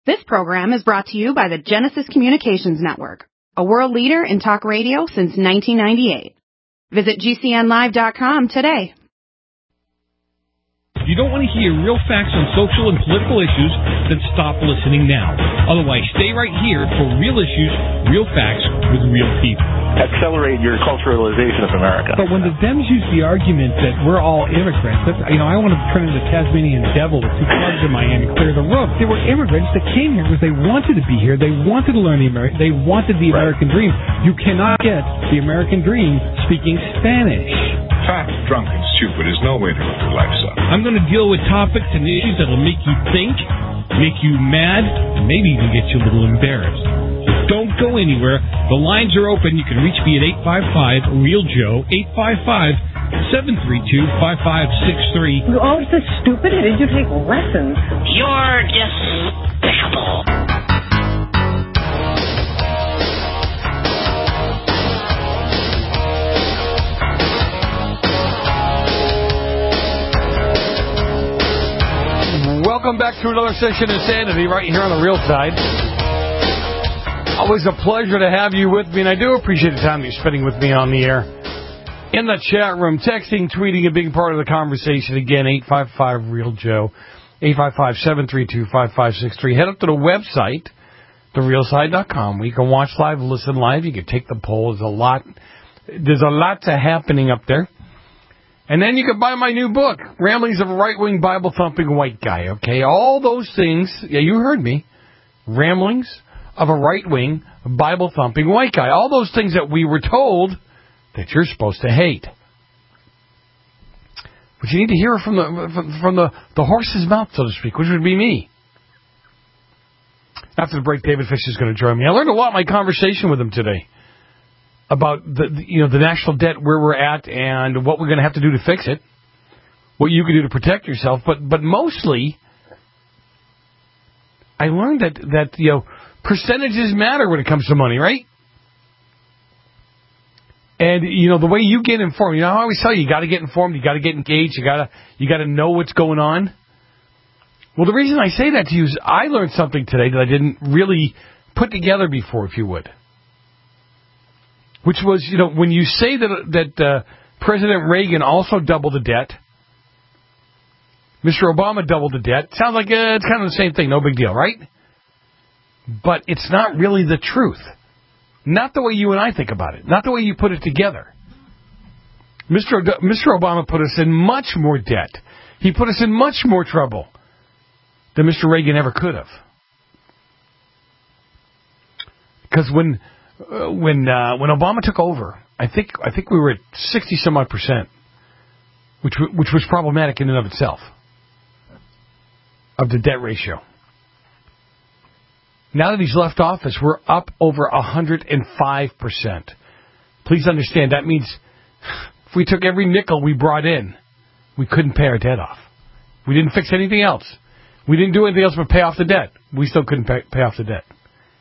This program is brought to you by the Genesis Communications Network, a world leader in talk radio since 1998. Visit GCNlive.com today. If you don't want to hear real facts on social and political issues, then stop listening now. Otherwise, stay right here for real issues, real facts with real people. Accelerate your culturalization of America. But when the Dems use the argument that we're all immigrants, that's, I want to turn into Tasmanian devil with two clubs in my hand and clear the room. They were immigrants that came here because they wanted to be here. They wanted to learn they wanted the American dream. You cannot get the American dream speaking Spanish. Fat, drunk, and stupid is no way to live your life, son. I'm going to deal with topics and issues that'll make you think, make you mad, and maybe even get you a little embarrassed. So don't go anywhere. The lines are open. You can reach me at 855-REAL-JOE, 855-732-5563. You're always so stupid. Did you take lessons? You're despicable. Welcome back to another session of Insanity right here on the Real Side. Always a pleasure to have you with me, and I do appreciate the time you're spending with me on the air. In the chat room, texting, tweeting, a big part of the conversation. Again, 855-REAL-JOE, 855-732-5563. Head up to the website, therealside.com, where you can watch live, listen live. You can take the poll. There's a lot happening up there. And then you can buy my new book, Ramblings of a Right-Wing Bible-Thumping White Guy, okay? All those things, yeah, you heard me, Ramblings of a Right-Wing Bible-Thumping White Guy. All those things that we were told that you're supposed to hate. But you need to hear it from the horse's mouth, so to speak, which would be me. After the break, David Fish is going to join me. I learned a lot in my conversation with him today about the national debt, where we're at, and what we're going to have to do to fix it, what you can do to protect yourself. But mostly, I learned that percentages matter when it comes to money, right? And the way you get informed, I always tell you got to get informed, you got to get engaged, you got to know what's going on. Well, the reason I say that to you is I learned something today that I didn't really put together before, if you would. Which was, when you say that President Reagan also doubled the debt, Mr. Obama doubled the debt, sounds like it's kind of the same thing, no big deal, right? But it's not really the truth. Not the way you and I think about it. Not the way you put it together. Mr. Obama put us in much more debt. He put us in much more trouble than Mr. Reagan ever could have. Because when Obama took over, I think we were at 60-some-odd%, which was problematic in and of itself, of the debt ratio. Now that he's left office, we're up over 105%. Please understand, that means if we took every nickel we brought in, we couldn't pay our debt off. We didn't fix anything else. We didn't do anything else but pay off the debt. We still couldn't pay off the debt.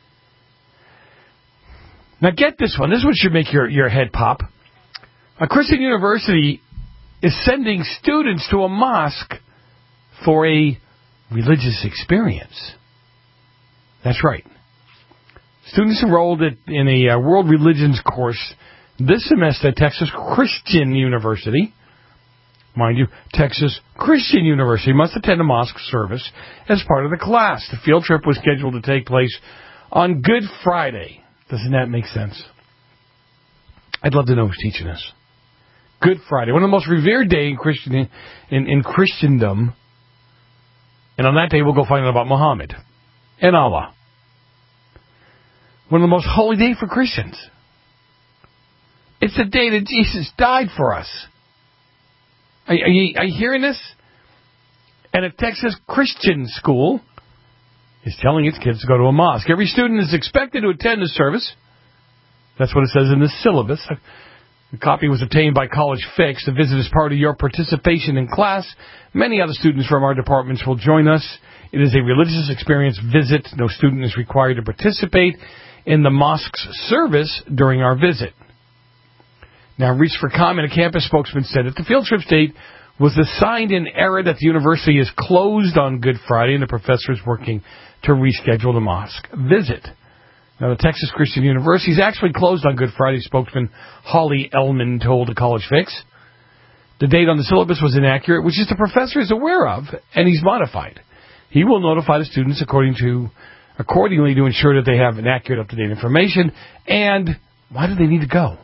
Now get this one. This one should make your head pop. A Christian university is sending students to a mosque for a religious experience. That's right. Students enrolled in a world religions course this semester at Texas Christian University. Mind you, Texas Christian University must attend a mosque service as part of the class. The field trip was scheduled to take place on Good Friday. Doesn't that make sense? I'd love to know who's teaching us. Good Friday, one of the most revered days in Christendom. And on that day, we'll go find out about Muhammad and Allah. One of the most holy days for Christians. It's the day that Jesus died for us. Are you hearing this? And a Texas Christian school is telling its kids to go to a mosque. Every student is expected to attend the service. That's what it says in the syllabus. The copy was obtained by College Fix. The visit is part of your participation in class. Many other students from our departments will join us. It is a religious experience visit. No student is required to participate in the mosque's service during our visit. Now, reach for comment, a campus spokesman said that the field trip's date was assigned in error that the university is closed on Good Friday and the professor is working to reschedule the mosque visit. Now, the Texas Christian University is actually closed on Good Friday, spokesman Holly Ellman told the College Fix. The date on the syllabus was inaccurate, which is the professor is aware of, and he's modified. He will notify the students accordingly to ensure that they have an accurate, up-to-date information. And why do they need to go?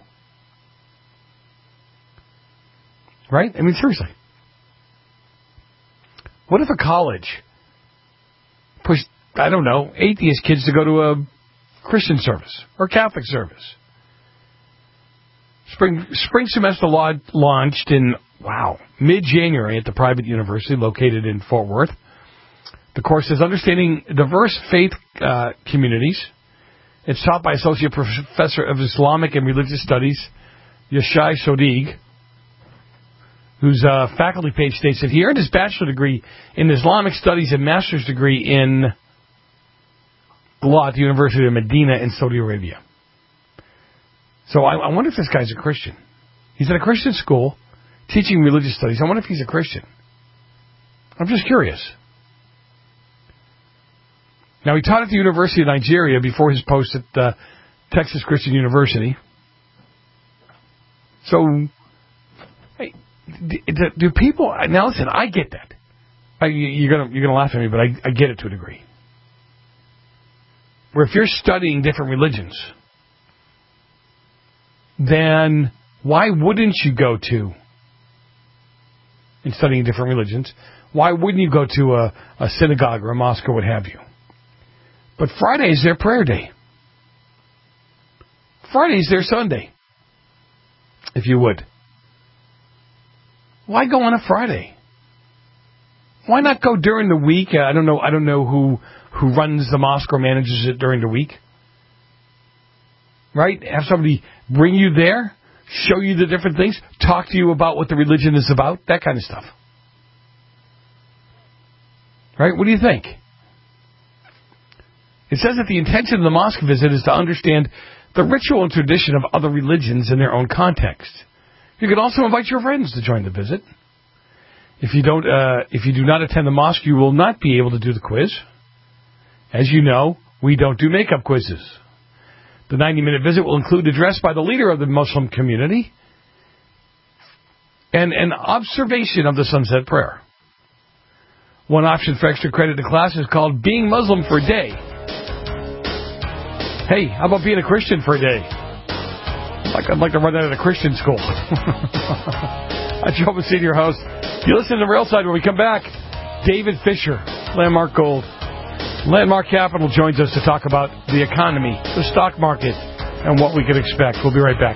Right? I mean, seriously. What if a college pushed, I don't know, atheist kids to go to a Christian service or Catholic service? Spring semester launched in, mid-January at the private university located in Fort Worth. The course is Understanding Diverse Faith Communities. It's taught by Associate Professor of Islamic and Religious Studies, Yashai Sodig, whose faculty page states that he earned his bachelor degree in Islamic Studies and master's degree in law at the University of Medina in Saudi Arabia. So I wonder if this guy's a Christian. He's at a Christian school teaching religious studies. I wonder if he's a Christian. I'm just curious. Now, he taught at the University of Nigeria before his post at Texas Christian University. So, hey, do people... Now, listen, I get that. You're gonna laugh at me, but I get it to a degree. Where if you're studying different religions, then why wouldn't you go to, in studying different religions, why wouldn't you go to a synagogue or a mosque or what have you? But Friday is their prayer day. Friday is their Sunday, if you would. Why go on a Friday? Why not go during the week? I don't know who runs the mosque or manages it during the week. Right? Have somebody bring you there, show you the different things, talk to you about what the religion is about, that kind of stuff. Right? What do you think? It says that the intention of the mosque visit is to understand the ritual and tradition of other religions in their own context. You can also invite your friends to join the visit. If you do not attend the mosque, you will not be able to do the quiz. As you know, we don't do makeup quizzes. The 90-minute visit will include an address by the leader of the Muslim community and an observation of the sunset prayer. One option for extra credit in class is called Being Muslim for a Day. Hey, how about being a Christian for a day? I'd like to run that at a Christian school. I'm Joe Messina, your host. You listen to The Real Side. When we come back, David Fisher, Landmark Gold. Landmark Capital joins us to talk about the economy, the stock market, and what we can expect. We'll be right back.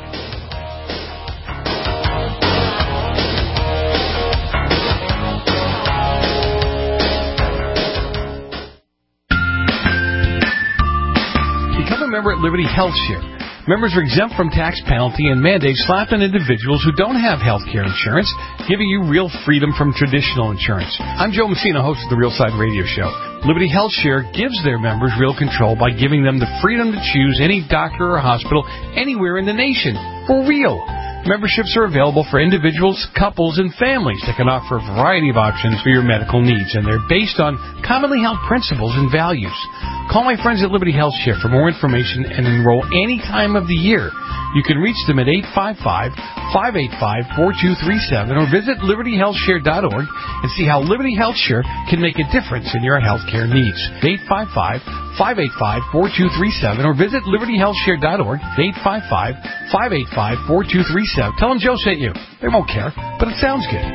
Become a member at Liberty Health Share. Members are exempt from tax penalty and mandates slapped on individuals who don't have health care insurance, giving you real freedom from traditional insurance. I'm Joe Messina, host of the Real Side Radio Show. Liberty Health Share gives their members real control by giving them the freedom to choose any doctor or hospital anywhere in the nation. For real. Memberships are available for individuals, couples, and families that can offer a variety of options for your medical needs, and they're based on commonly held principles and values. Call my friends at Liberty Health Share for more information and enroll any time of the year. You can reach them at 855-585-4237 or visit libertyhealthshare.org and see how Liberty Health Share can make a difference in your health care needs. 855-585-4237 or visit libertyhealthshare.org. 855-585-4237. Tell them Joe sent you. They won't care, but it sounds good.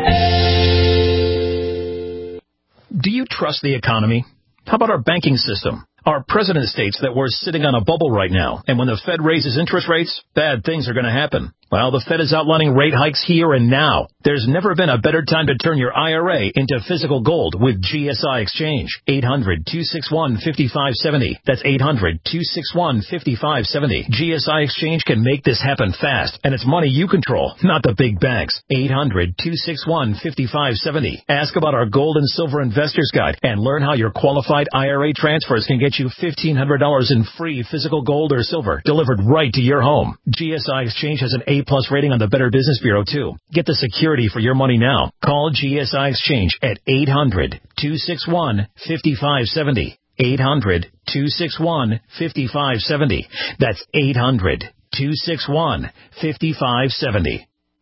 Do you trust the economy? How about our banking system? Our president states that we're sitting on a bubble right now, and when the Fed raises interest rates, bad things are going to happen. Well, the Fed is outlining rate hikes here and now. There's never been a better time to turn your IRA into physical gold with GSI Exchange. 800-261-5570. That's 800-261-5570. GSI Exchange can make this happen fast, and it's money you control, not the big banks. 800-261-5570. Ask about our Gold and Silver Investors Guide and learn how your qualified IRA transfers can get you $1,500 in free physical gold or silver delivered right to your home. GSI Exchange has an A+ rating on the Better Business Bureau, too. Get the security for your money now. Call GSI Exchange at 800-261-5570. 800-261-5570. That's 800-261-5570.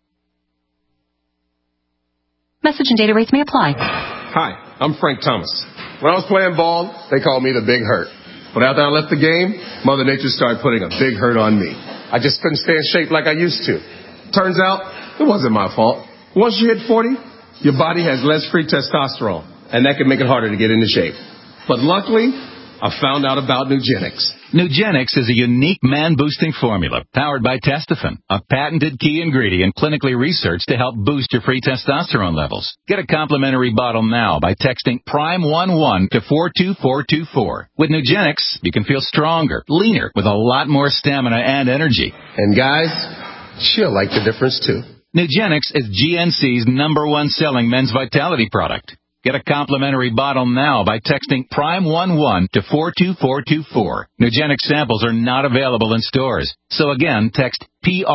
Message and data rates may apply. Hi, I'm Frank Thomas. When I was playing ball, they called me the Big Hurt. But after I left the game, Mother Nature started putting a big hurt on me. I just couldn't stay in shape like I used to. Turns out, it wasn't my fault. Once you hit 40, your body has less free testosterone, and that can make it harder to get into shape. But luckily, I found out about Nugenix. Nugenix is a unique man-boosting formula powered by Testofen, a patented key ingredient clinically researched to help boost your free testosterone levels. Get a complimentary bottle now by texting PRIME11 to 42424. With Nugenix, you can feel stronger, leaner, with a lot more stamina and energy. And guys, she'll like the difference too. Nugenix is GNC's #1 selling men's vitality product. Get a complimentary bottle now by texting PRIME11 to 42424. Nugenix samples are not available in stores. So again, text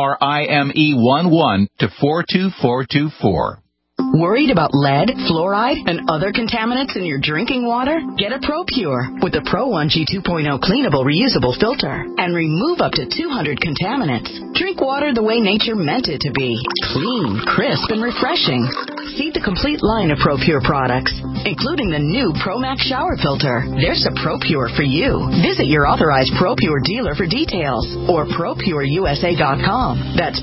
PRIME11 to 42424. Worried about lead, fluoride, and other contaminants in your drinking water? Get a ProPure with the Pro1G 2.0 cleanable reusable filter and remove up to 200 contaminants. Drink water the way nature meant it to be. Clean, crisp, and refreshing. See the complete line of ProPure products, including the new ProMax shower filter. There's a ProPure for you. Visit your authorized ProPure dealer for details or ProPureUSA.com. That's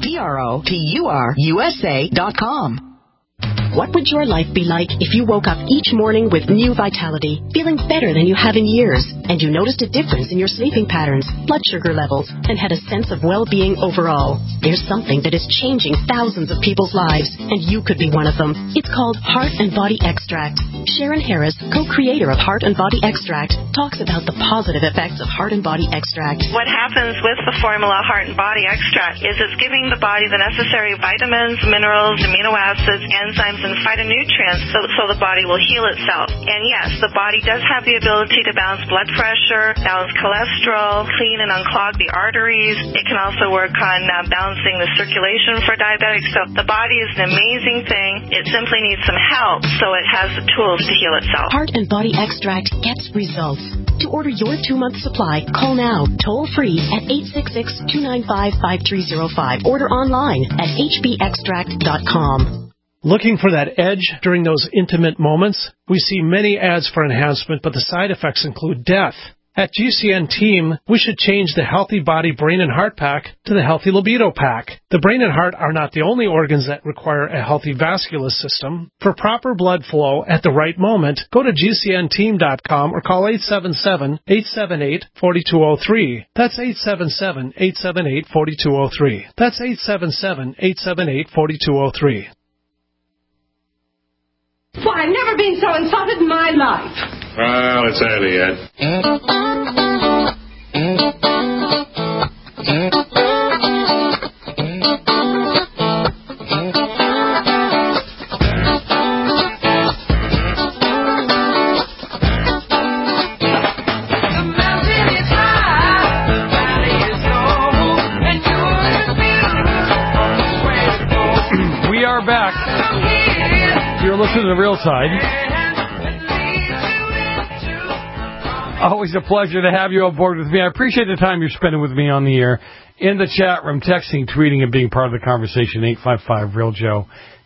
PROPURUSA.com. What would your life be like if you woke up each morning with new vitality, feeling better than you have in years, and you noticed a difference in your sleeping patterns, blood sugar levels, and had a sense of well-being overall? There's something that is changing thousands of people's lives, and you could be one of them. It's called Heart and Body Extract. Sharon Harris, co-creator of Heart and Body Extract, talks about the positive effects of Heart and Body Extract. What happens with the formula Heart and Body Extract is it's giving the body the necessary vitamins, minerals, amino acids, enzymes, and phytonutrients so the body will heal itself. And yes, the body does have the ability to balance blood pressure, balance cholesterol, clean and unclog the arteries. It can also work on balancing the circulation for diabetics. So the body is an amazing thing. It simply needs some help so it has the tools to heal itself. Heart and Body Extract gets results. To order your 2-month supply, call now, toll free at 866-295-5305. Order online at hbextract.com. Looking for that edge during those intimate moments? We see many ads for enhancement, but the side effects include death. At GCN Team, we should change the Healthy Body Brain and Heart Pack to the Healthy Libido Pack. The brain and heart are not the only organs that require a healthy vascular system. For proper blood flow at the right moment, go to GCNteam.com or call 877-878-4203. That's 877-878-4203. That's 877-878-4203. Well, I've never been so insulted in my life. Well, it's early yet. We are back. You're listening to The Real Side. Always a pleasure to have you on board with me. I appreciate the time you're spending with me on the air, in the chat room, texting, tweeting, and being part of the conversation. 855-REAL-JOE,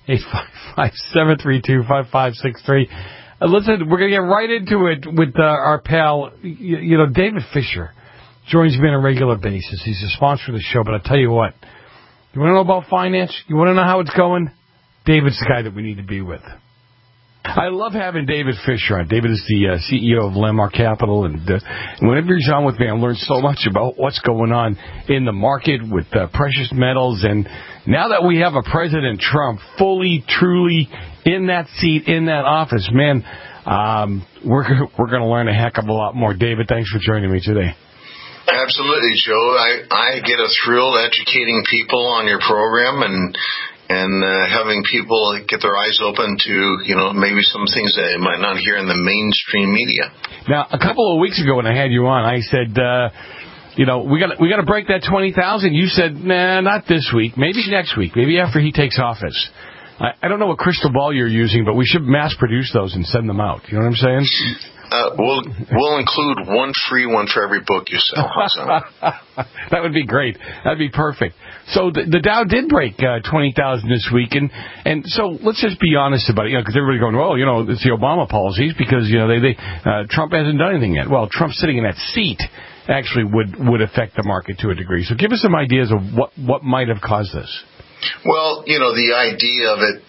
855-732-5563. Listen, we're going to get right into it with our pal, David Fisher. Joins me on a regular basis. He's a sponsor of the show, but I'll tell you what. You want to know about finance? You want to know how it's going? David's the guy that we need to be with. I love having David Fisher on. David is the CEO of Landmark Capital, and whenever he's on with me, I learn so much about what's going on in the market with precious metals. And now that we have a President Trump fully, truly in that seat, in that office, man, we're going to learn a heck of a lot more. David, thanks for joining me today. Absolutely, Joe. I get a thrill educating people on your program and having people get their eyes open to, maybe some things that they might not hear in the mainstream media. Now, a couple of weeks ago when I had you on, I said, we got to break that 20,000. You said, nah, not this week. Maybe next week. Maybe after he takes office. I don't know what crystal ball you're using, but we should mass produce those and send them out. You know what I'm saying? We'll include one free one for every book you sell. That would be great. That'd be perfect. So the Dow did break 20,000 this week, and so let's just be honest about it, because everybody's going, well, it's the Obama policies because Trump hasn't done anything yet. Well, Trump sitting in that seat actually would affect the market to a degree. So give us some ideas of what might have caused this. Well, the idea of it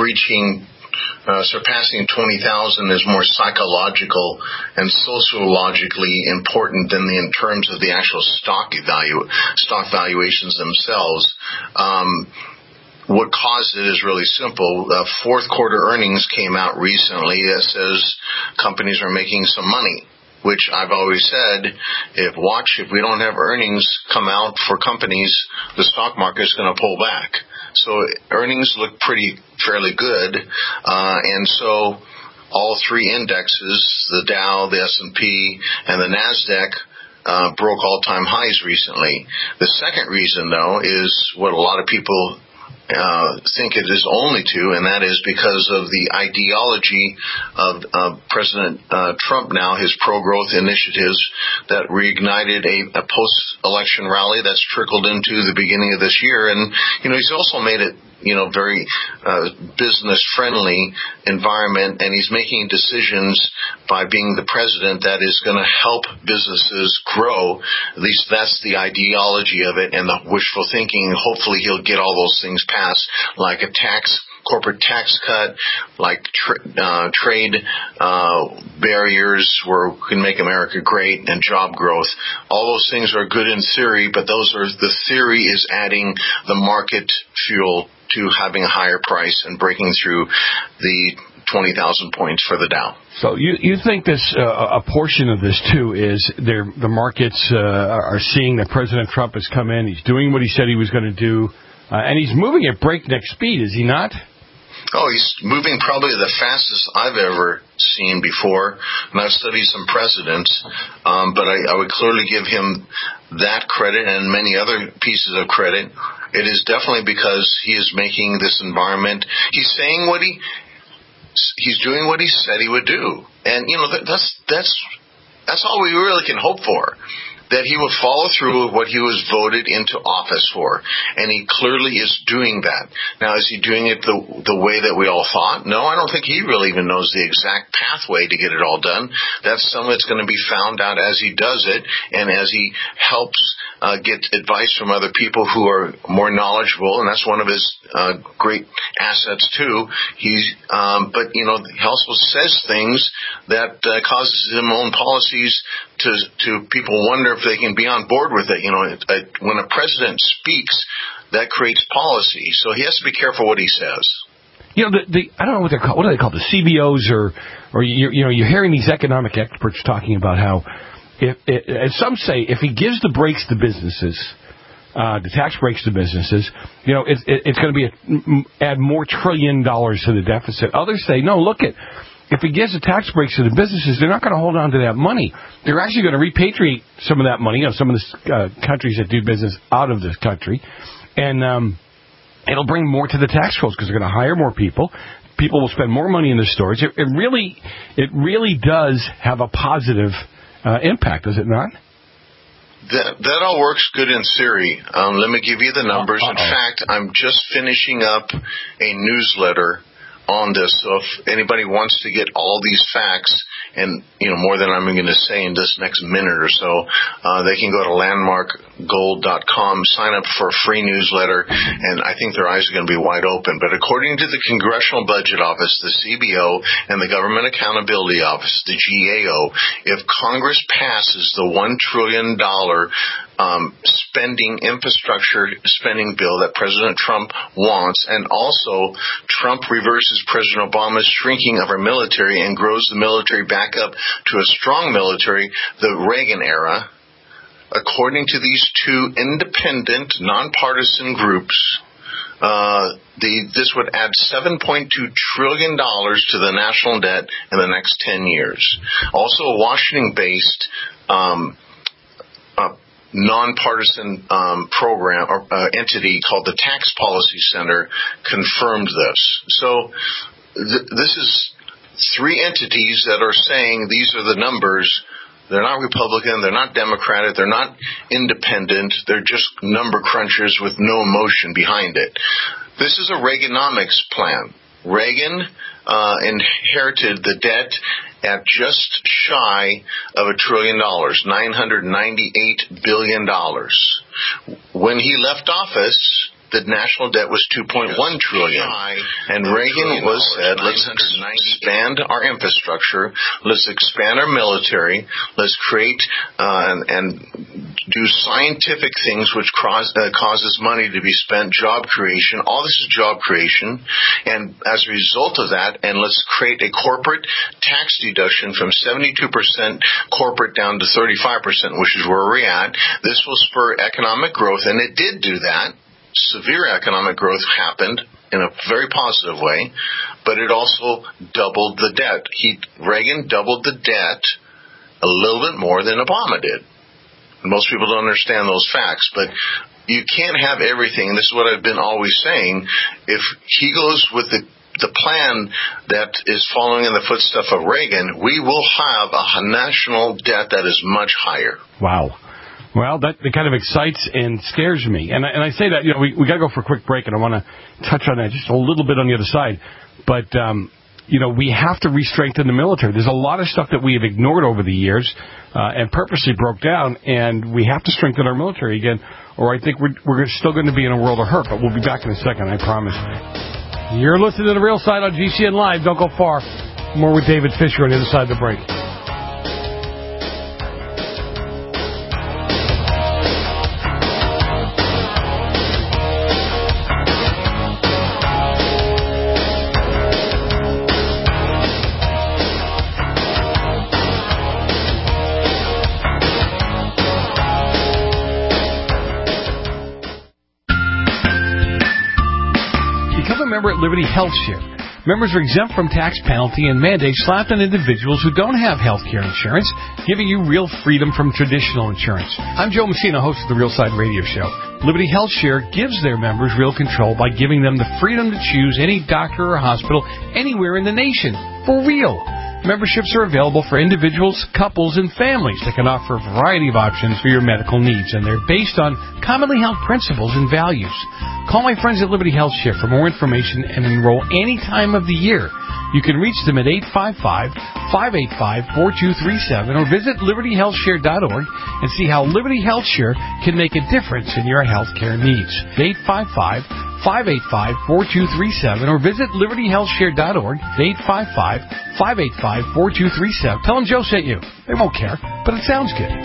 surpassing 20,000 is more psychological and sociologically important than in terms of the actual stock valuations themselves. What caused it is really simple. Fourth quarter earnings came out recently that says companies are making some money, which I've always said, if we don't have earnings come out for companies, the stock market is going to pull back. So earnings look fairly good, and so all three indexes, the Dow, the S&P, and the NASDAQ, broke all-time highs recently. The second reason, though, is what a lot of people think it is only to, and that is because of the ideology of President Trump now, his pro-growth initiatives that reignited a post-election rally that's trickled into the beginning of this year. And, he's also made it very business-friendly environment, and he's making decisions by being the president that is going to help businesses grow. At least that's the ideology of it and the wishful thinking. Hopefully he'll get all those things passed, like a corporate tax cut, like trade barriers where we can make America great, and job growth. All those things are good in theory, but the theory is adding the market fuel to having a higher price and breaking through the 20,000 points for the Dow. So you think this a portion of this too is the markets are seeing that President Trump has come in, he's doing what he said he was going to do, and he's moving at breakneck speed, is he not? Oh, he's moving probably the fastest I've ever seen before, and I've studied some presidents, but I would clearly give him that credit and many other pieces of credit. It is definitely because he is making this environment. He's saying he's doing what he said he would do, and that's all we really can hope for. That he would follow through with what he was voted into office for. And he clearly is doing that. Now, is he doing it the way that we all thought? No, I don't think he really even knows the exact pathway to get it all done. That's some of it's going to be found out as he does it and as he helps get advice from other people who are more knowledgeable, and that's one of his great assets too. But he also says things that causes his own policies to people wonder if they can be on board with it. When a president speaks, that creates policy, so he has to be careful what he says. I don't know what they're called. What are they called? The CBOs, or you're hearing these economic experts talking about how, as some say, if he gives the brakes to businesses, the tax breaks to businesses, it's going to add more $1 trillion to the deficit. Others say, no, if he gives the tax breaks to the businesses, they're not going to hold on to that money. They're actually going to repatriate some of that money, some of the countries that do business out of this country, and it'll bring more to the tax rolls because they're going to hire more people. People will spend more money in the stores. It really does have a positive impact, does it not? That all works good in theory. Let me give you the numbers. In fact, I'm just finishing up a newsletter on this, so if anybody wants to get all these facts and more than I'm going to say in this next minute or so, they can go to landmarkgold.com, sign up for a free newsletter, and I think their eyes are going to be wide open. But according to the Congressional Budget Office, the CBO, and the Government Accountability Office, the GAO, if Congress passes the $1 trillion infrastructure spending bill that President Trump wants, and also Trump reverses President Obama's shrinking of our military and grows the military back up to a strong military, the Reagan era, according to these two independent, nonpartisan groups, this would add $7.2 trillion to the national debt in the next 10 years. Also, a Washington-based nonpartisan program or entity called the Tax Policy Center confirmed this. So this is 3 entities that are saying these are the numbers. They're not Republican, they're not Democratic, they're not independent, they're just number crunchers with no emotion behind it. This is a Reaganomics plan. Reagan inherited the debt at just shy of $1 trillion, $998 billion. When he left office, the national debt was $2.1 trillion. And Reagan was said, let's expand our infrastructure, let's expand our military, let's create and do scientific things which causes money to be spent, job creation. All this is job creation. And as a result of that, and let's create a corporate tax deduction from 72% corporate down to 35%, which is where we're at. This will spur economic growth, and it did do that. Severe economic growth happened in a very positive way, but it also doubled the debt. Reagan doubled the debt a little bit more than Obama did. Most people don't understand those facts, but you can't have everything. This is what I've been always saying. If he goes with the plan that is following in the footsteps of Reagan, we will have a national debt that is much higher. Wow. Well, that kind of excites and scares me. And I say that, we got to go for a quick break, and I want to touch on that just a little bit on the other side. But, we have to re-strengthen the military. There's a lot of stuff that we have ignored over the years and purposely broke down, and we have to strengthen our military again, or I think we're still going to be in a world of hurt. But we'll be back in a second, I promise. You're listening to The Real Side on GCN Live. Don't go far. More with David Fisher on the other side of the break. At Liberty Health Share. Members are exempt from tax penalty and mandates slapped on individuals who don't have health care insurance, giving you real freedom from traditional insurance. I'm Joe Messina, host of the Real Side Radio Show. Liberty Health Share gives their members real control by giving them the freedom to choose any doctor or hospital anywhere in the nation. For real. Memberships are available for individuals, couples, and families that can offer a variety of options for your medical needs, and they're based on commonly held principles and values. Call my friends at Liberty Health Share for more information and enroll any time of the year. You can reach them at 855-585-4237 or visit libertyhealthshare.org and see how Liberty Health Share can make a difference in your health care needs. 855-585-4237 or visit libertyhealthshare.org. 855-585-4237. Tell them Joe sent you. They won't care, but it sounds good.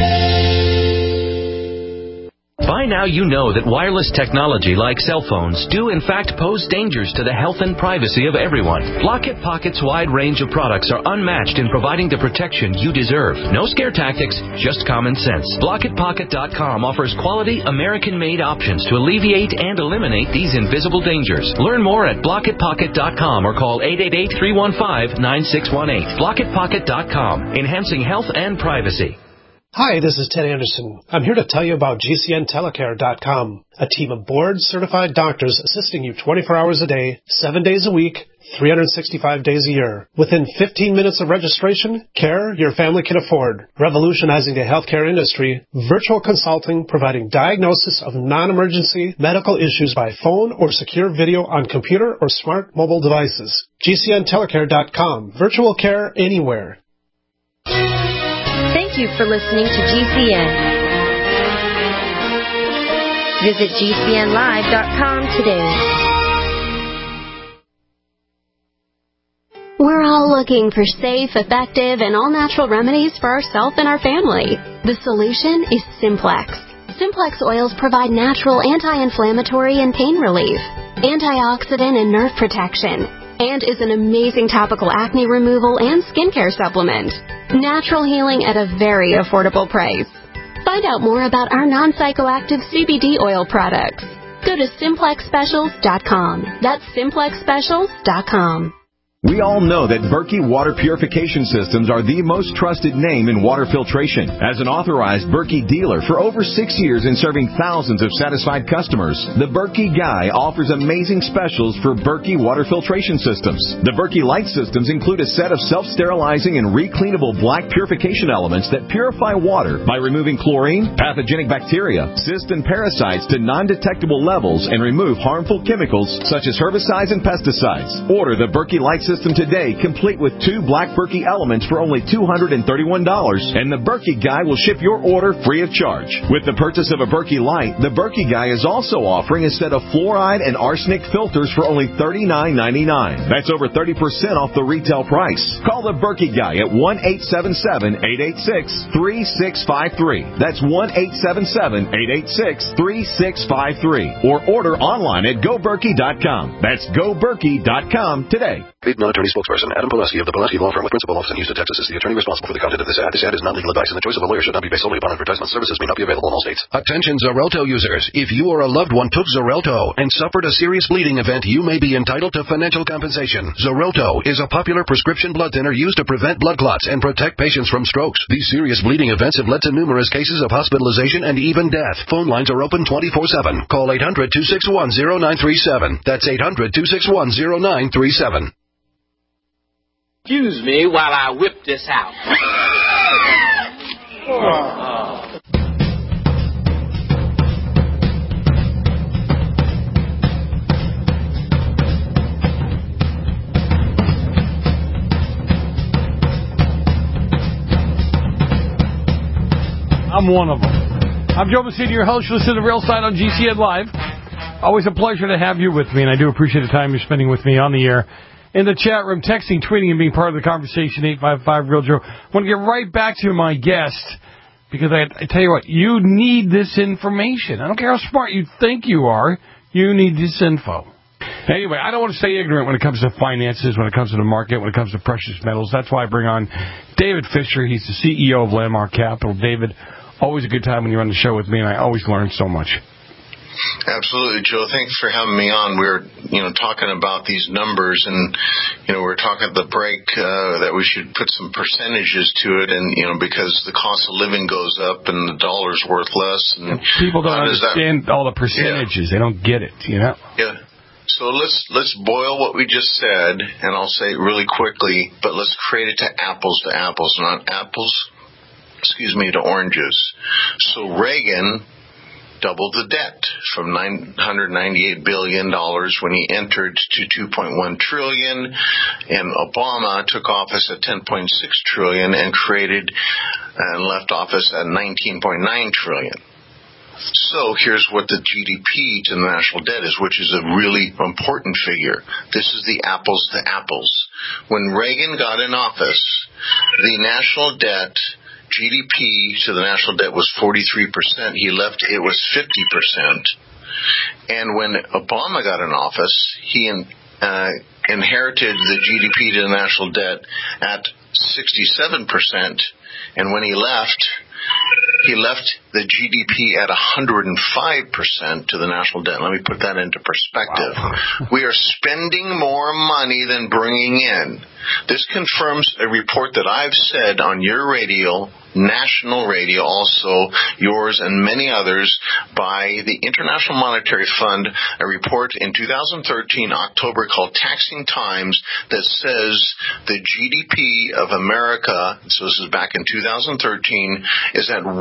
By now you know that wireless technology like cell phones do in fact pose dangers to the health and privacy of everyone. Blockit Pocket's wide range of products are unmatched in providing the protection you deserve. No scare tactics, just common sense. BlockitPocket.com offers quality American-made options to alleviate and eliminate these invisible dangers. Learn more at BlockitPocket.com or call 888-315-9618. BlockitPocket.com, enhancing health and privacy. Hi, this is Ted Anderson. I'm here to tell you about GCNtelecare.com, a team of board-certified doctors assisting you 24 hours a day, 7 days a week, 365 days a year. Within 15 minutes of registration, care your family can afford. Revolutionizing the healthcare industry, virtual consulting providing diagnosis of non-emergency medical issues by phone or secure video on computer or smart mobile devices. GCNtelecare.com, virtual care anywhere. Thank you for listening to GCN. Visit GCNlive.com today. We're all looking for safe, effective, and all-natural remedies for ourselves and our family. The solution is Simplex. Simplex oils provide natural anti-inflammatory and pain relief, antioxidant and nerve protection, and is an amazing topical acne removal and skincare supplement. Natural healing at a very affordable price. Find out more about our non-psychoactive CBD oil products. Go to SimplexSpecials.com. That's SimplexSpecials.com. We all know that Berkey Water Purification Systems are the most trusted name in water filtration. As an authorized Berkey dealer for over 6 years and serving thousands of satisfied customers, the Berkey Guy offers amazing specials for Berkey Water Filtration Systems. The Berkey Light Systems include a set of self-sterilizing and recleanable black purification elements that purify water by removing chlorine, pathogenic bacteria, cysts, and parasites to non-detectable levels and remove harmful chemicals such as herbicides and pesticides. Order the Berkey Light System today, complete with 2 black Berkey elements for only $231, and the Berkey Guy will ship your order free of charge. With the purchase of a Berkey Light, the Berkey Guy is also offering a set of fluoride and arsenic filters for only $39.99. That's over 30% off the retail price. Call the Berkey Guy at 1-877-886-3653. That's 1-877-886-3653. Or order online at GoBerkey.com. That's GoBerkey.com today. Paid non-attorney spokesperson Adam Pulaski of the Pulaski Law Firm with principal office in Houston, Texas, is the attorney responsible for the content of this ad. This ad is not legal advice, and the choice of a lawyer should not be based solely upon advertisement. Services may not be available in all states. Attention Xarelto users. If you or a loved one took Xarelto and suffered a serious bleeding event, you may be entitled to financial compensation. Xarelto is a popular prescription blood thinner used to prevent blood clots and protect patients from strokes. These serious bleeding events have led to numerous cases of hospitalization and even death. Phone lines are open 24/7. Call 800-261-0937. That's 800-261-0937. Excuse me while I whip this out. I'm one of them. I'm Joe Messina, your host. Listen to Real Side on GCN Live. Always a pleasure to have you with me, and I do appreciate the time you're spending with me on the air. In the chat room, texting, tweeting, and being part of the conversation, 855-REAL-JOE. I want to get right back to my guest, because I tell you what, you need this information. I don't care how smart you think you are, you need this info. Anyway, I don't want to stay ignorant when it comes to finances, when it comes to the market, when it comes to precious metals. That's why I bring on David Fisher. He's the CEO of Landmark Capital. David, always a good time when you're on the show with me, and I always learn so much. Absolutely, Joe. Thanks for having me on. We were, talking about these numbers, and, we were talking at the break that we should put some percentages to it, and, because the cost of living goes up and the dollar's worth less. And people don't understand all the percentages. Yeah. They don't get it, Yeah. So let's boil what we just said, and I'll say it really quickly, but let's create it to apples, not apples, to oranges. So Reagan doubled the debt from $998 billion when he entered to $2.1 trillion, and Obama took office at $10.6 trillion and left office at $19.9 trillion. So here's what the GDP to the national debt is, which is a really important figure. This is the apples to apples. When Reagan got in office, the national debt GDP to the national debt was 43%. He left, it was 50%. And when Obama got in office, he inherited the GDP to the national debt at 67%. And when he left the GDP at 105% to the national debt. Let me put that into perspective. Wow. We are spending more money than bringing in. This confirms a report that I've said on your radio, national radio, also yours and many others, by the International Monetary Fund, a report in 2013, October, called Taxing Times, that says the GDP of America, so this is back in 2013, is at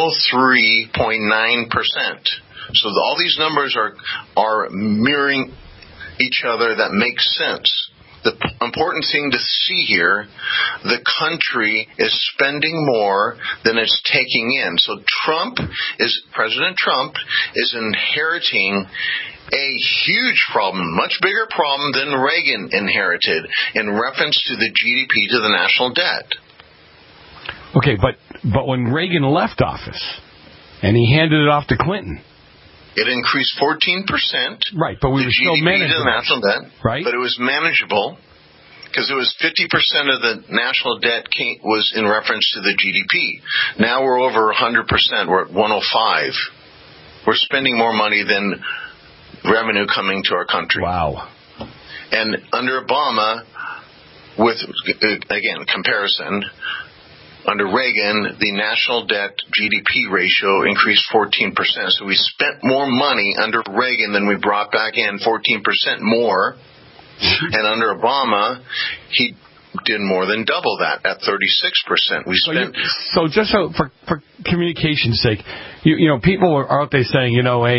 103.9%. So all these numbers are mirroring each other. That makes sense. The important thing to see here, the country is spending more than it's taking in. So President Trump is inheriting a huge problem, much bigger problem than Reagan inherited in reference to the GDP to the national debt. Okay, but when Reagan left office and he handed it off to Clinton, it increased 14%. Right, but we were still manageable. The national debt, right? But it was manageable because it was 50% of the national debt was in reference to the GDP. Now we're over 100%. We're at 105. We're spending more money than revenue coming to our country. Wow. And under Obama, with, again, comparison, under Reagan, the national debt GDP ratio increased 14%. So we spent more money under Reagan than we brought back in, 14% more. And under Obama, he did more than double that at 36%. We spent. So just for communication's sake, people are out there saying,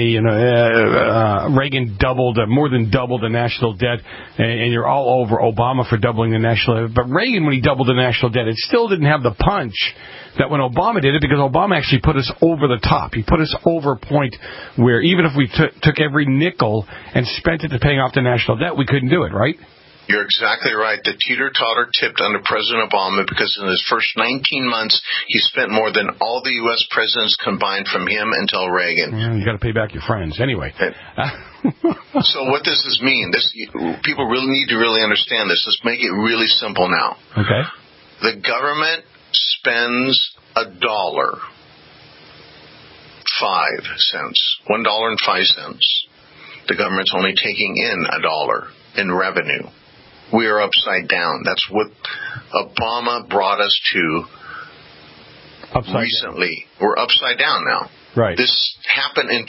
Reagan more than doubled the national debt, and you're all over Obama for doubling the national debt. But Reagan, when he doubled the national debt, it still didn't have the punch that when Obama did it, because Obama actually put us over the top. He put us over a point where even if we took every nickel and spent it to paying off the national debt, we couldn't do it, right? You're exactly right. The teeter-totter tipped under President Obama because in his first 19 months, he spent more than all the U.S. presidents combined from him until Reagan. You got to pay back your friends. Anyway. So what does this mean? People really need to really understand this. Let's make it really simple now. Okay. The government spends $1.05. $1.05. The government's only taking in $1 in revenue. We are upside down. That's what Obama brought us to recently. We're upside down now. Right. This happened in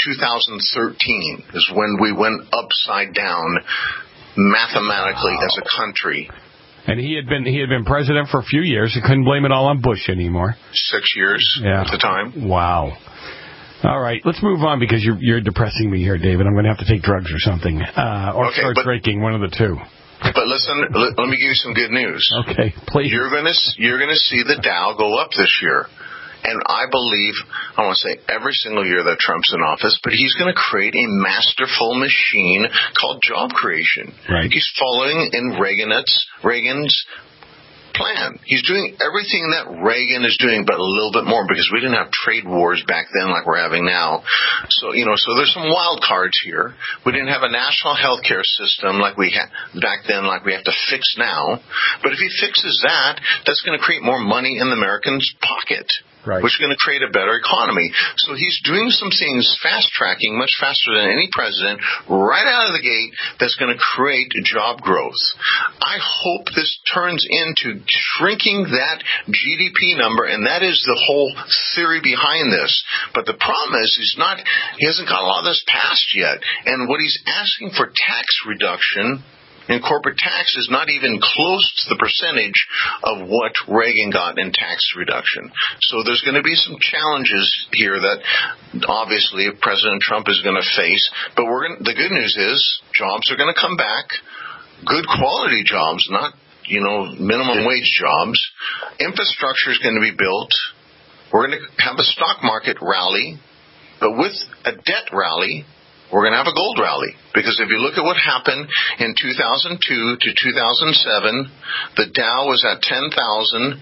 2013 is when we went upside down mathematically as a country. And he had been president for a few years. He couldn't blame it all on Bush anymore. 6 years at the time. Wow. All right, let's move on because you're depressing me here, David. I'm going to have to take drugs or something, or start drinking, one of the two. But listen, let me give you some good news. Okay, please. You're going to see the Dow go up this year. And I believe, I want to say every single year that Trump's in office, but he's going to create a masterful machine called job creation. Right. He's following in Reagan's plan. He's doing everything that Reagan is doing, but a little bit more because we didn't have trade wars back then like we're having now. So, so there's some wild cards here. We didn't have a national health care system like we had back then, like we have to fix now. But if he fixes that, that's going to create more money in the American's pocket. Right. Which is going to create a better economy. So he's doing some things fast-tracking much faster than any president right out of the gate that's going to create job growth. I hope this turns into shrinking that GDP number, and that is the whole theory behind this. But the problem is he hasn't got a lot of this passed yet. And what he's asking for tax reduction in corporate tax is not even close to the percentage of what Reagan got in tax reduction. So there's going to be some challenges here that obviously President Trump is going to face. But the good news is jobs are going to come back, good quality jobs, not minimum wage jobs. Infrastructure is going to be built. We're going to have a stock market rally, but with a debt rally, we're going to have a gold rally. Because if you look at what happened in 2002 to 2007, the Dow was at 10,259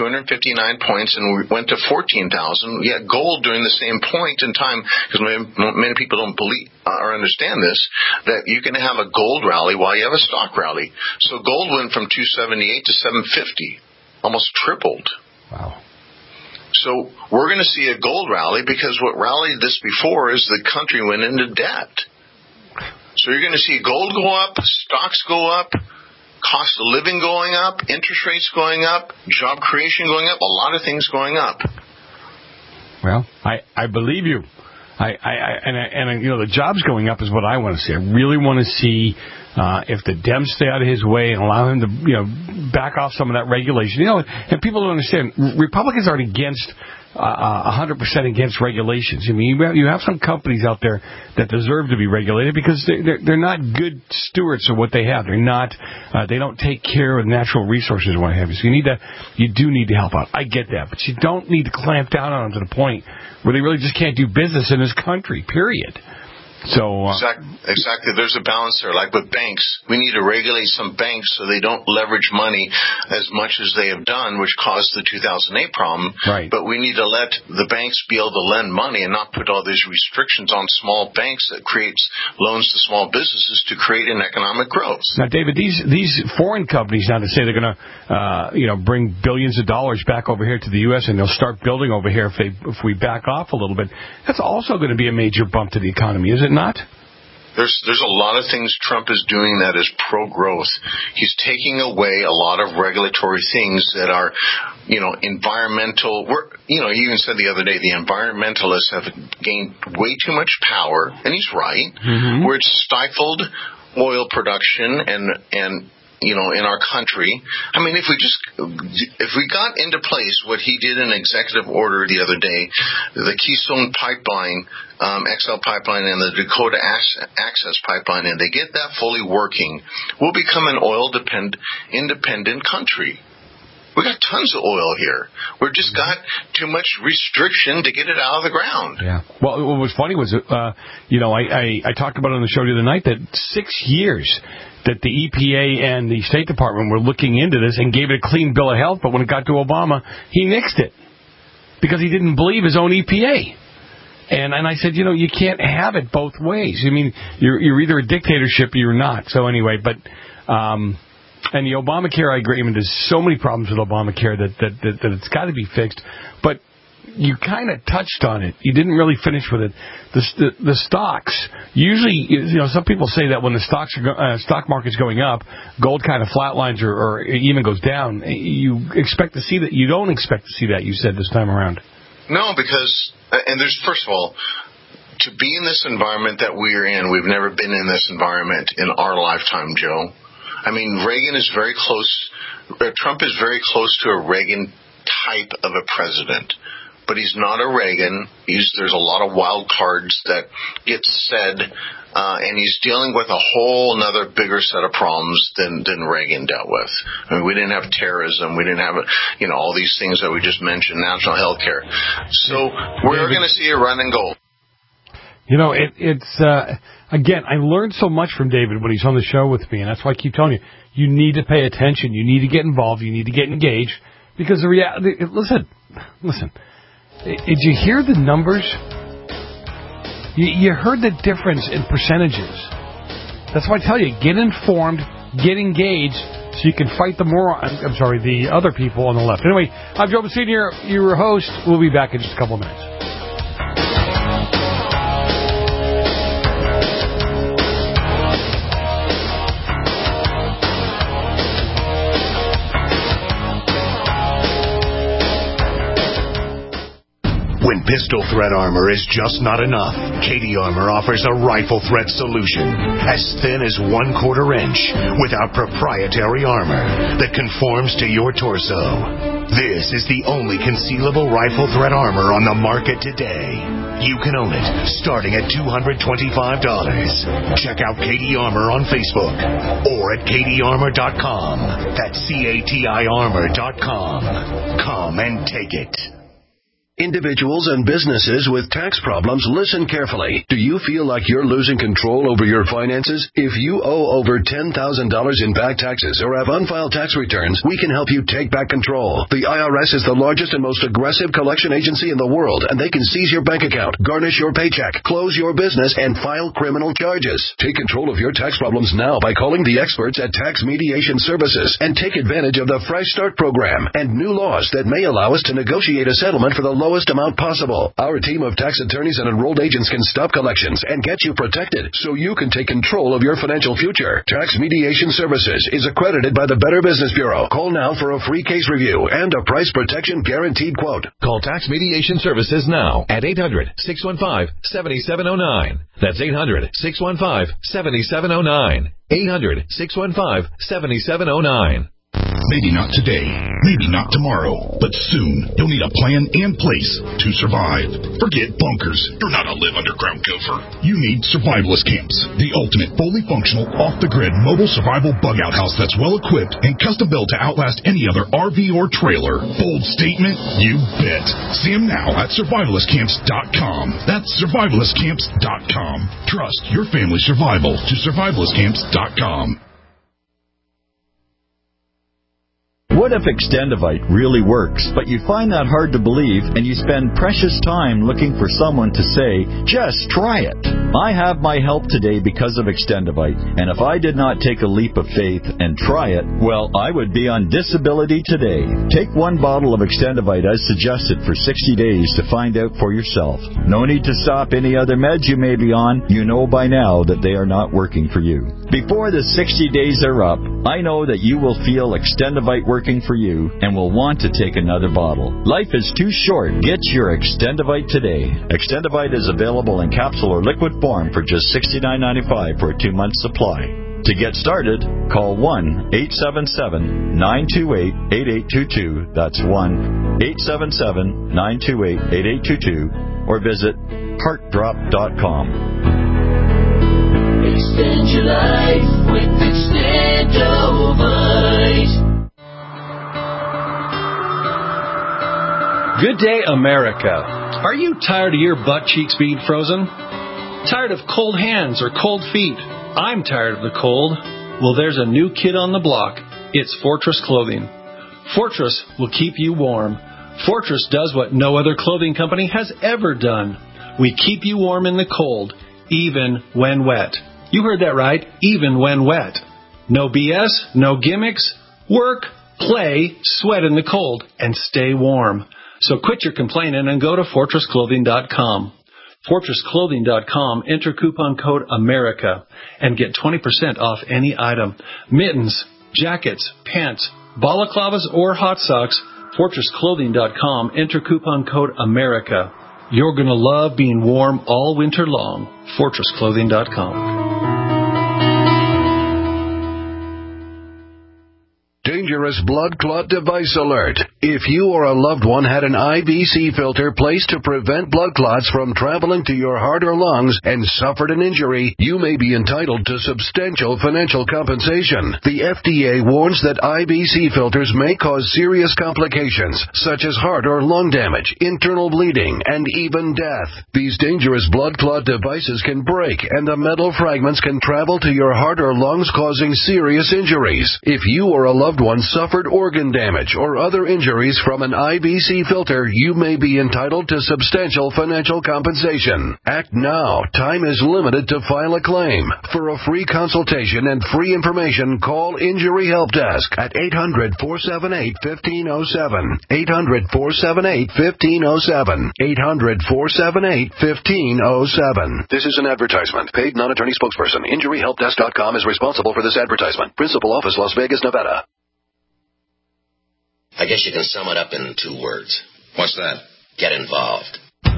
points and we went to 14,000. Yet gold during the same point in time, because many people don't believe or understand this, that you can have a gold rally while you have a stock rally. So gold went from 278 to 750, almost tripled. Wow. So we're going to see a gold rally because what rallied this before is the country went into debt. So you're going to see gold go up, stocks go up, cost of living going up, interest rates going up, job creation going up, a lot of things going up. Well, I believe you. And the jobs going up is what I want to see. I really want to see if the Dems stay out of his way and allow him to, back off some of that regulation. And people don't understand. Republicans aren't against 100% against regulations. I mean, you have some companies out there that deserve to be regulated because they're not good stewards of what they have. They're not. They don't take care of natural resources and what have you. So you do need to help out. I get that, but you don't need to clamp down on them to the point where they really just can't do business in this country. Period. So exactly. There's a balance there. Like with banks, we need to regulate some banks so they don't leverage money as much as they have done, which caused the 2008 problem. Right. But we need to let the banks be able to lend money and not put all these restrictions on small banks that creates loans to small businesses to create an economic growth. Now, David, these foreign companies now that say they're going to bring billions of dollars back over here to the U.S. and they'll start building over here if we back off a little bit, that's also going to be a major bump to the economy, is it not? There's a lot of things Trump is doing that is pro-growth. He's taking away a lot of regulatory things that are, environmental. You even said the other day the environmentalists have gained way too much power, and he's right, where it's stifled oil production and in our country. I mean, if we got into place what he did in executive order the other day, the Keystone Pipeline, XL Pipeline, and the Dakota Access Pipeline, and they get that fully working, we'll become an independent country. We got tons of oil here. We've just got too much restriction to get it out of the ground. Yeah. Well, what was funny was, I talked about it on the show the other night that 6 years that the EPA and the State Department were looking into this and gave it a clean bill of health, but when it got to Obama, he nixed it because he didn't believe his own EPA. And I said, you can't have it both ways. I mean, you're either a dictatorship or you're not. So anyway, but and the Obamacare agreement, there's so many problems with Obamacare that it's got to be fixed. But you kind of touched on it. You didn't really finish with it. The stocks, usually, some people say that when the stock market's going up, gold kind of flatlines or even goes down. You expect to see that. You don't expect to see that, you said, this time around. No, because, and there's, first of all, to be in this environment that we're in, we've never been in this environment in our lifetime, Joe. I mean, Reagan is very close, Trump is very close to a Reagan type of a president. But he's not a Reagan. There's a lot of wild cards that get said, and he's dealing with a whole another bigger set of problems than Reagan dealt with. I mean, we didn't have terrorism. We didn't have, all these things that we just mentioned, national health care. So we're going to see a run and go. Again, I learned so much from David when he's on the show with me, and that's why I keep telling you, you need to pay attention. You need to get involved. You need to get engaged. Because the reality, listen. Did you hear the numbers? You heard the difference in percentages. That's why I tell you, get informed, get engaged, so you can fight the other people on the left. Anyway, I'm Joe Senior, your host. We'll be back in just a couple of minutes. When pistol threat armor is just not enough, Katie Armor offers a rifle threat solution as thin as 1/4 inch without proprietary armor that conforms to your torso. This is the only concealable rifle threat armor on the market today. You can own it starting at $225. Check out Katie Armor on Facebook or at katiearmor.com. That's CATIarmor.com. Come and take it. Individuals and businesses with tax problems, listen carefully. Do you feel like you're losing control over your finances? If you owe over $10,000 in back taxes or have unfiled tax returns, we can help you take back control. The IRS is the largest and most aggressive collection agency in the world, and they can seize your bank account, garnish your paycheck, close your business, and file criminal charges. Take control of your tax problems now by calling the experts at Tax Mediation Services and take advantage of the Fresh Start program and new laws that may allow us to negotiate a settlement for the lowest amount possible. Our team of tax attorneys and enrolled agents can stop collections and get you protected so you can take control of your financial future. Tax Mediation Services is accredited by the Better Business Bureau. Call now for a free case review and a price protection guaranteed quote. Call Tax Mediation Services now at 800-615-7709. That's 800-615-7709. 800-615-7709. Maybe not today, maybe not tomorrow, but soon you'll need a plan in place to survive. Forget bunkers. You're not a live underground gopher. You need Survivalist Camps, the ultimate fully functional, off-the-grid mobile survival bug-out house that's well-equipped and custom-built to outlast any other RV or trailer. Bold statement? You bet. See them now at survivalistcamps.com. That's survivalistcamps.com. Trust your family's survival to survivalistcamps.com. What if Extendivite really works, but you find that hard to believe and you spend precious time looking for someone to say, just try it? I have my help today because of Extendivite, and if I did not take a leap of faith and try it, well, I would be on disability today. Take one bottle of Extendivite as suggested for 60 days to find out for yourself. No need to stop any other meds you may be on. You know by now that they are not working for you. Before the 60 days are up, I know that you will feel Extendivite working for you and will want to take another bottle. Life is too short. Get your Extendivite today. Extendivite is available in capsule or liquid form for just $69.95 for a 2-month supply. To get started, call 1-877-928-8822. That's 1-877-928-8822. Or visit heartdrop.com. Extend your life with Extendovite. Good day, America. Are you tired of your butt cheeks being frozen? Tired of cold hands or cold feet? I'm tired of the cold. Well, there's a new kid on the block. It's Fortress Clothing. Fortress will keep you warm. Fortress does what no other clothing company has ever done. We keep you warm in the cold, even when wet. You heard that right, even when wet. No BS, no gimmicks. Work, play, sweat in the cold, and stay warm. So quit your complaining and go to FortressClothing.com. FortressClothing.com, enter coupon code AMERICA and get 20% off any item. Mittens, jackets, pants, balaclavas, or hot socks. FortressClothing.com, enter coupon code AMERICA. You're going to love being warm all winter long. FortressClothing.com. Dangerous blood clot device alert. If you or a loved one had an IVC filter placed to prevent blood clots from traveling to your heart or lungs and suffered an injury, you may be entitled to substantial financial compensation. The FDA warns that IVC filters may cause serious complications, such as heart or lung damage, internal bleeding, and even death. These dangerous blood clot devices can break, and the metal fragments can travel to your heart or lungs, causing serious injuries. If you or a loved one suffered organ damage or other injuries from an IVC filter, you may be entitled to substantial financial compensation. Act now. Time is limited to file a claim. For a free consultation and free information, call Injury Help Desk at 800-478-1507. 800-478-1507. 800-478-1507. This is an advertisement. Paid non-attorney spokesperson. InjuryHelpDesk.com is responsible for this advertisement. Principal office, Las Vegas, Nevada. I guess you can sum it up in 2 words. What's that? Get involved.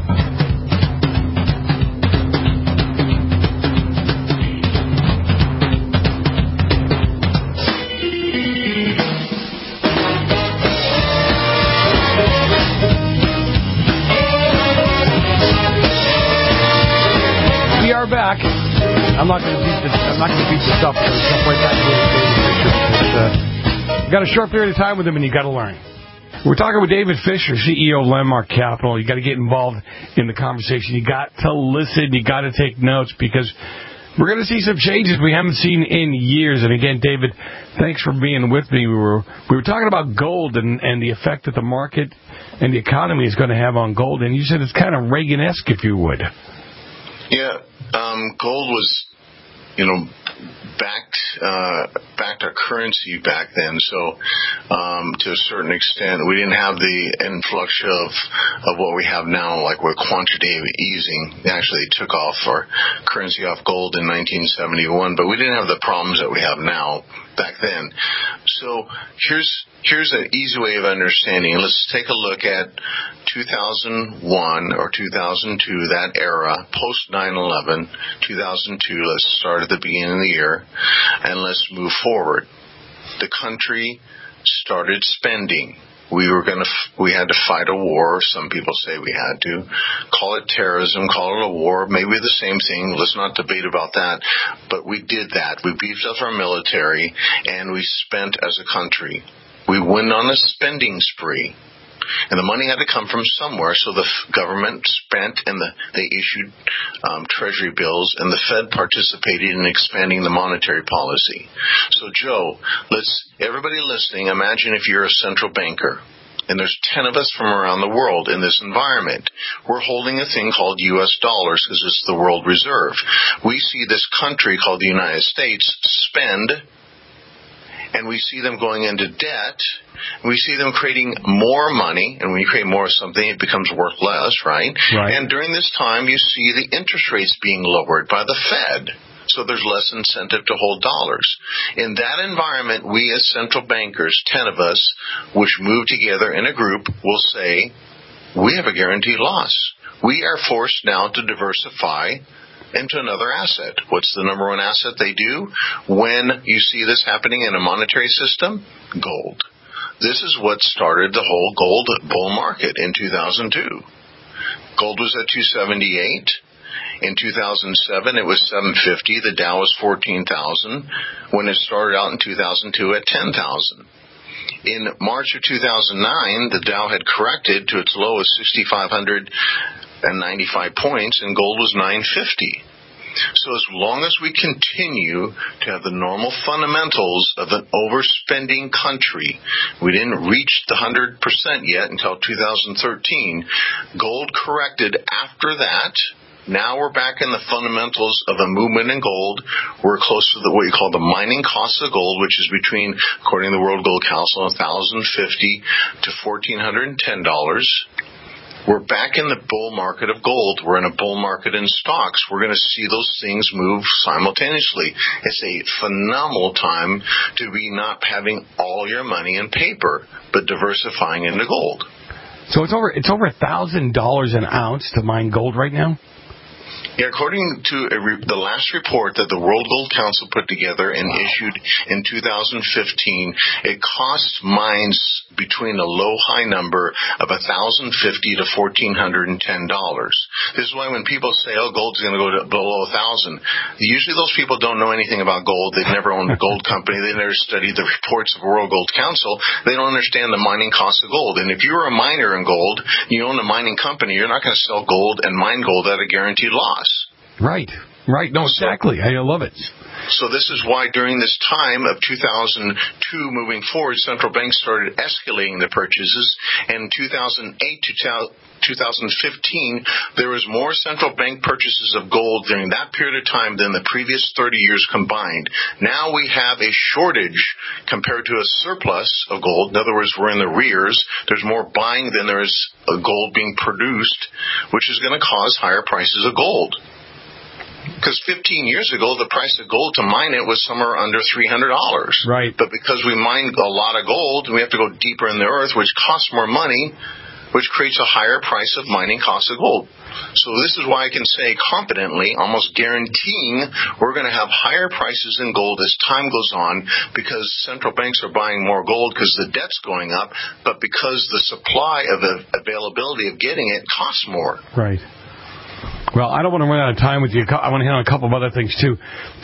We are back. I'm not going to beat this up. We'll jump right back to David Fisher. You got a short period of time with him, and you got to learn. We're talking with David Fisher, CEO of Landmark Capital. You got to get involved in the conversation. You got to listen. You got to take notes, because we're going to see some changes we haven't seen in years. And again, David, thanks for being with me. We were talking about gold and the effect that the market and the economy is going to have on gold. And you said it's kind of Reagan-esque, if you would. Yeah, gold was, backed our currency back then. So, to a certain extent, we didn't have the influx of what we have now, like with quantitative easing. Actually, took off our currency off gold in 1971, but we didn't have the problems that we have now back then. So here's an easy way of understanding. Let's take a look at 2001 or 2002, that era, post 9/11, 2002. Let's start at the beginning of the year, and let's move forward. The country started spending. We had to fight a war. Some people say we had to. Call it terrorism, call it a war, maybe the same thing. Let's not debate about that. But we did that. We beefed up our military, and we spent as a country. We went on a spending spree. And the money had to come from somewhere, so the government spent and they issued treasury bills, and the Fed participated in expanding the monetary policy. So, Joe, everybody listening, imagine if you're a central banker, and there's 10 of us from around the world in this environment. We're holding a thing called U.S. dollars because it's the world reserve. We see this country called the United States spend, and we see them going into debt. We see them creating more money, and when you create more of something, it becomes worth less, right? And during this time, you see the interest rates being lowered by the Fed. So there's less incentive to hold dollars. In that environment, we as central bankers, 10 of us, which move together in a group, will say, we have a guaranteed loss. We are forced now to diversify into another asset. What's the number one asset they do when you see this happening in a monetary system? Gold. This is what started the whole gold bull market in 2002. Gold was at 278. In 2007, it was 750. The Dow was 14,000. When it started out in 2002 at 10,000. In March of 2009, the Dow had corrected to its low of 6,595 points, and gold was 950. So as long as we continue to have the normal fundamentals of an overspending country, we didn't reach the 100% yet until 2013. Gold corrected after that. Now we're back in the fundamentals of a movement in gold. We're close to what you call the mining cost of gold, which is between, according to the World Gold Council, $1,050 to $1,410. We're back in the bull market of gold. We're in a bull market in stocks. We're going to see those things move simultaneously. It's a phenomenal time to be not having all your money in paper, but diversifying into gold. So it's over $1,000 an ounce to mine gold right now? Yeah, according to the last report that the World Gold Council put together and issued in 2015, it costs mines between a low-high number of $1,050 to $1,410. This is why when people say, oh, gold's going to go to below $1,000, usually those people don't know anything about gold. They've never owned a gold company. They've never studied the reports of the World Gold Council. They don't understand the mining cost of gold. And if you're a miner in gold, you own a mining company, you're not going to sell gold and mine gold at a guaranteed loss. Right. No, exactly. I love it. So this is why during this time of 2002 moving forward, central banks started escalating the purchases. And 2008 to 2015, there was more central bank purchases of gold during that period of time than the previous 30 years combined. Now we have a shortage compared to a surplus of gold. In other words, we're in the rears. There's more buying than there is gold being produced, which is going to cause higher prices of gold. Because 15 years ago, the price of gold to mine it was somewhere under $300. Right. But because we mine a lot of gold, we have to go deeper in the earth, which costs more money, which creates a higher price of mining cost of gold. So this is why I can say confidently, almost guaranteeing, we're going to have higher prices in gold as time goes on because central banks are buying more gold because the debt's going up, but because the supply of the availability of getting it costs more. Right. Well, I don't want to run out of time with you. I want to hit on a couple of other things, too.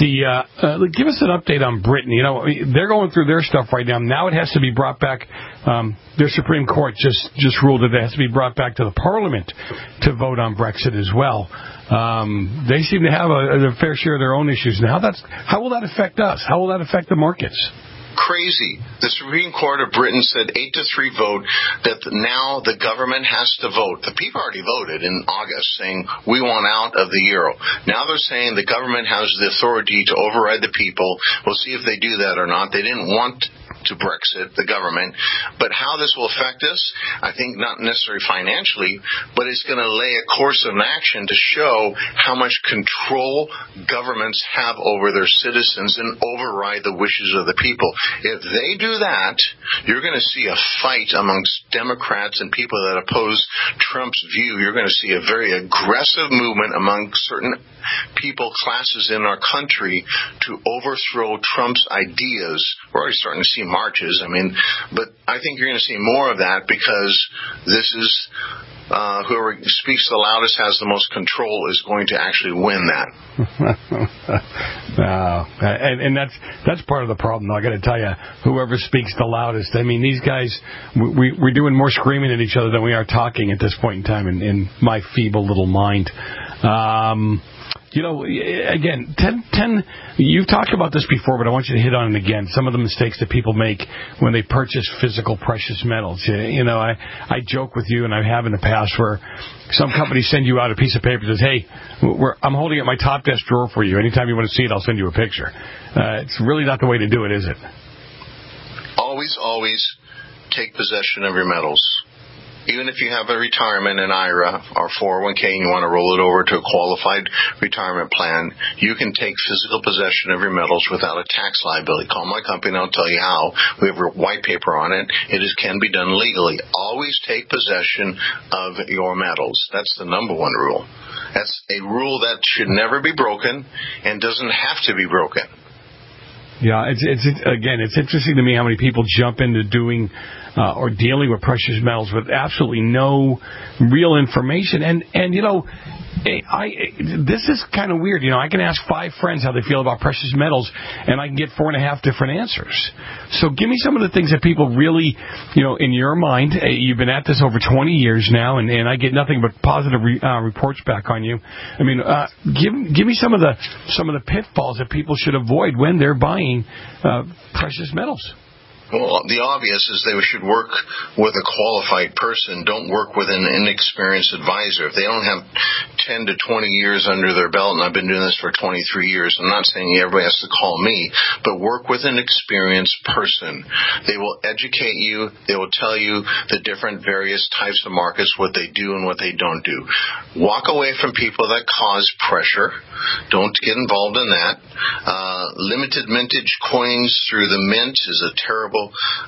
Give us an update on Britain. You know, they're going through their stuff right now. Now it has to be brought back. Their Supreme Court just ruled that it has to be brought back to the Parliament to vote on Brexit as well. They seem to have a fair share of their own issues now. How will that affect us? How will that affect the markets? Crazy. The Supreme Court of Britain said 8-3 vote that now the government has to vote. The people already voted in August saying we want out of the euro. Now they're saying the government has the authority to override the people. We'll see if they do that or not. They didn't want to Brexit, the government. But how this will affect us, I think not necessarily financially, but it's going to lay a course of action to show how much control governments have over their citizens and override the wishes of the people. If they do that, you're going to see a fight amongst Democrats and people that oppose Trump's view. You're going to see a very aggressive movement among certain people, classes in our country to overthrow Trump's ideas. We're already starting to see marches, but I think you're going to see more of that because this is whoever speaks the loudest, has the most control, is going to actually win that. And that's part of the problem. I got to tell you, whoever speaks the loudest. I mean, these guys, we're doing more screaming at each other than we are talking at this point in time. In my feeble little mind. Again, 10, you've talked about this before, but I want you to hit on it again. Some of the mistakes that people make when they purchase physical precious metals. I joke with you, and I have in the past, where some companies send you out a piece of paper that says, hey, I'm holding it in my top desk drawer for you. Anytime you want to see it, I'll send you a picture. It's really not the way to do it, is it? Always take possession of your metals. Even if you have a retirement, an IRA or 401k, and you want to roll it over to a qualified retirement plan, you can take physical possession of your metals without a tax liability. Call my company and I'll tell you how. We have a white paper on it. It can be done legally. Always take possession of your metals. That's the number one rule. That's a rule that should never be broken and doesn't have to be broken. Yeah, it's interesting to me how many people jump into doing or dealing with precious metals with absolutely no real information. And this is kind of weird. I can ask 5 friends how they feel about precious metals, and I can get 4.5 different answers. So give me some of the things that people really, in your mind, you've been at this over 20 years now, and I get nothing but positive reports back on you. I mean, give me some of the pitfalls that people should avoid when they're buying precious metals. Well, the obvious is they should work with a qualified person. Don't work with an inexperienced advisor. If they don't have 10 to 20 years under their belt, and I've been doing this for 23 years, I'm not saying everybody has to call me, but work with an experienced person. They will educate you. They will tell you the different various types of markets, what they do and what they don't do. Walk away from people that cause pressure. Don't get involved in that. Limited mintage coins through the mint is a terrible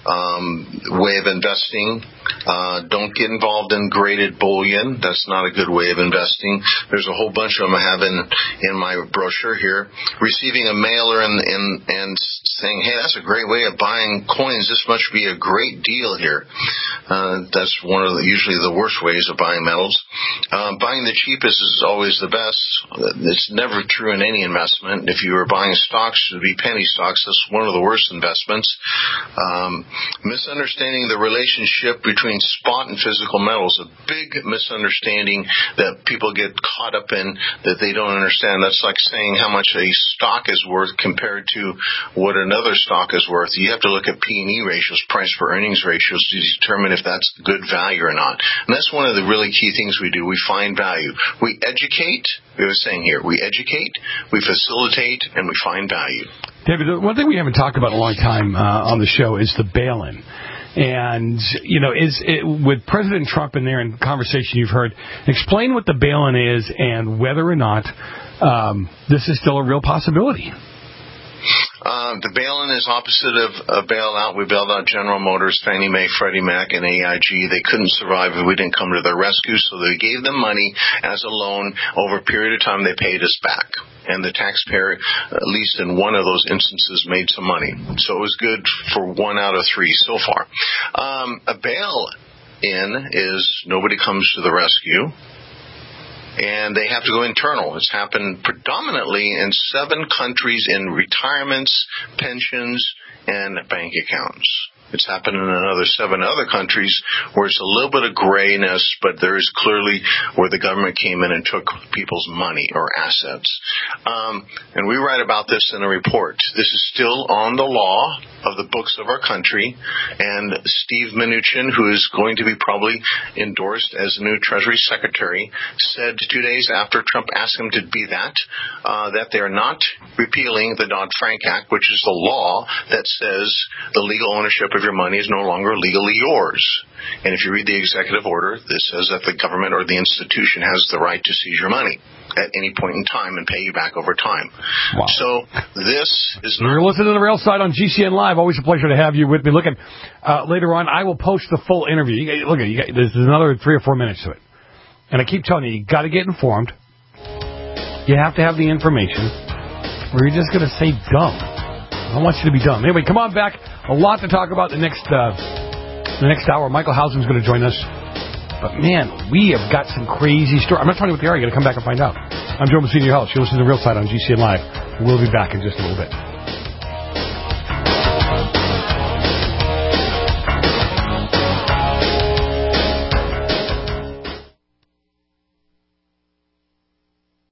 way of investing. Don't get involved in graded bullion. That's not a good way of investing. There's a whole bunch of them I have in my brochure here. Receiving a mailer and saying, hey, that's a great way of buying coins. This must be a great deal here. That's one of usually the worst ways of buying metals. Buying the cheapest is always the best. It's never true in any investment. If you were buying stocks, it would be penny stocks. That's one of the worst investments. Misunderstanding the relationship between spot and physical metals, a big misunderstanding that people get caught up in that they don't understand. That's like saying how much a stock is worth compared to what another stock is worth. You have to look at P&E ratios, price for earnings ratios, to determine if that's good value or not. And that's one of the really key things we do. We find value. We educate. We were saying here, we educate, we facilitate, and we find value. David, one thing we haven't talked about in a long time on the show is the bail-in. And, with President Trump in there in the conversation you've heard, explain what the bail-in is and whether or not this is still a real possibility. The bail-in is opposite of a bailout. We bailed out General Motors, Fannie Mae, Freddie Mac, and AIG. They couldn't survive if we didn't come to their rescue, so they gave them money as a loan. Over a period of time, they paid us back. And the taxpayer, at least in one of those instances, made some money. So it was good for 1 out of 3 so far. A bail-in is nobody comes to the rescue, and they have to go internal. It's happened predominantly in 7 countries in retirements, pensions, and bank accounts. It's happened in another 7 other countries where it's a little bit of grayness, but there is clearly where the government came in and took people's money or assets. And we write about this in a report. This is still on the law of the books of our country. And Steve Mnuchin, who is going to be probably endorsed as the new Treasury Secretary, said 2 days after Trump asked him to be that they're not repealing the Dodd-Frank Act, which is the law that says the legal ownership of your money is no longer legally yours. And if you read the executive order, this says that the government or the institution has the right to seize your money at any point in time and pay you back over time. Wow. So this is not... You're listening to The Rail Side on GCN Live. Always a pleasure to have you with me. Look, later on, I will post the full interview. There's another 3 or 4 minutes to it. And I keep telling you got to get informed. You have to have the information, or you're just going to say dumb. I want you to be dumb. Anyway, come on back. A lot to talk about the next hour. Michael Housen's going to join us. But, man, we have got some crazy stories. I'm not talking about the area. You're going to come back and find out. I'm Joe Messina, your host. You're listening to Real Side on GCN Live. We'll be back in just a little bit.